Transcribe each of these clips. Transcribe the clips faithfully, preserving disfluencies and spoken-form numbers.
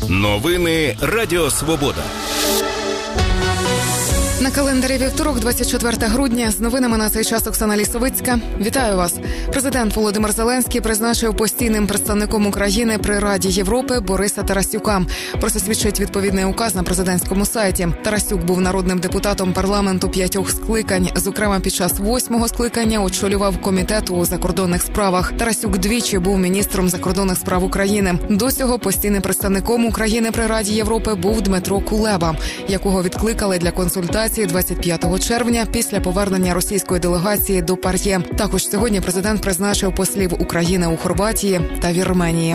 Новини Радіо Свобода. На календарі вівторок, двадцять четверте грудня. З новинами на цей час Оксана Лісовицька. Вітаю вас. Президент Володимир Зеленський призначив постійним представником України при Раді Європи Бориса Тарасюка. Про це свідчить відповідний указ на президентському сайті. Тарасюк був народним депутатом парламенту п'ятьох скликань. Зокрема, під час восьмого скликання очолював комітет у закордонних справах. Тарасюк двічі був міністром закордонних справ України. До цього постійним представником України при Раді Європи був Дмитро Кулеба, якого відкликали для консультації двадцять п'ятого червня після повернення російської делегації до ПАРЄ. Також сьогодні президент призначив послів України у Хорватії та Вірменії.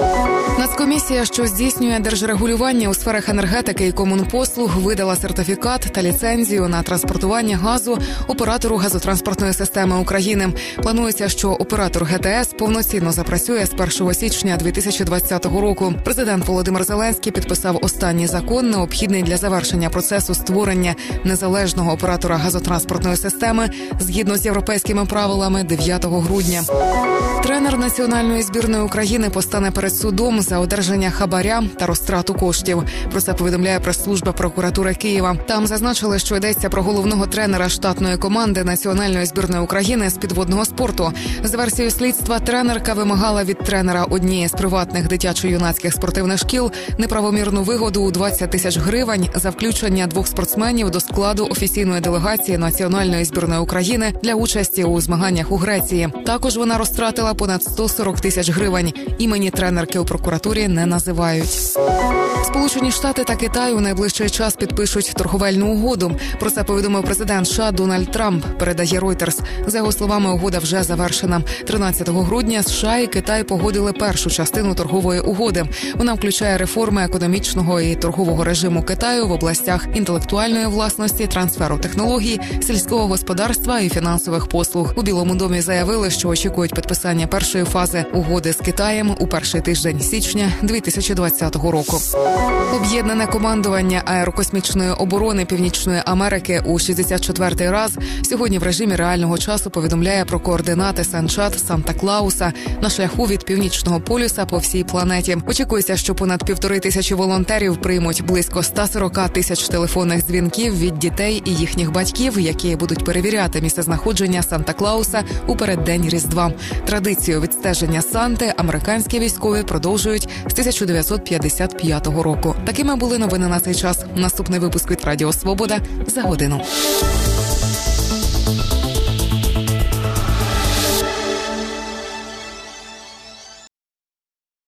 Нацкомісія, що здійснює держрегулювання у сферах енергетики і комунпослуг, видала сертифікат та ліцензію на транспортування газу оператору газотранспортної системи України. Планується, що оператор ГТС повноцінно запрацює з першого січня дві тисячі двадцятого року. Президент Володимир Зеленський підписав останній закон, необхідний для завершення процесу створення незалежного оператора газотранспортної системи згідно з європейськими правилами дев'ятого грудня. Тренер національної збірної України постане перед судом за одержання хабаря та розтрату коштів. Про це повідомляє прес-служба прокуратури Києва. Там зазначили, що йдеться про головного тренера штатної команди національної збірної України з підводного спорту. За версією слідства, тренерка вимагала від тренера однієї з приватних дитячо-юнацьких спортивних шкіл неправомірну вигоду у двадцять тисяч гривень за включення двох спортсменів до складу офіційної делегації національної збірної України для участі у змаганнях у Греції. Також вона розтратила понад сто сорок тисяч гривень. Імені тренерки у прокуратурі не називають. Сполучені Штати та Китай у найближчий час підпишуть торговельну угоду. Про це повідомив президент США Дональд Трамп, передає Reuters. За його словами, угода вже завершена. тринадцятого грудня США і Китай погодили першу частину торгової угоди. Вона включає реформи економічного і торгового режиму Китаю в областях інтелектуальної власності, трансферу технологій, сільського господарства і фінансових послуг. У Білому домі заявили, що очікують підписання першої фази угоди з Китаєм у перший тиждень січня дві тисячі двадцятого року. Об'єднане командування аерокосмічної оборони Північної Америки у шістдесят четвертий раз сьогодні в режимі реального часу повідомляє про координати Сан-Чад Санта-Клауса на шляху від Північного полюса по всій планеті. Очікується, що понад півтори тисячі волонтерів приймуть близько ста сорока тисяч телефонних дзвінків від дітей і їхніх батьків, які будуть перевіряти місцезнаходження Санта-Клауса у переддень Різдва. Традицію відстеження Санти американські військові продовжують з тисяча дев'ятсот п'ятдесят п'ятого року. Такими були новини на цей час. Наступний випуск від Радіо Свобода за годину.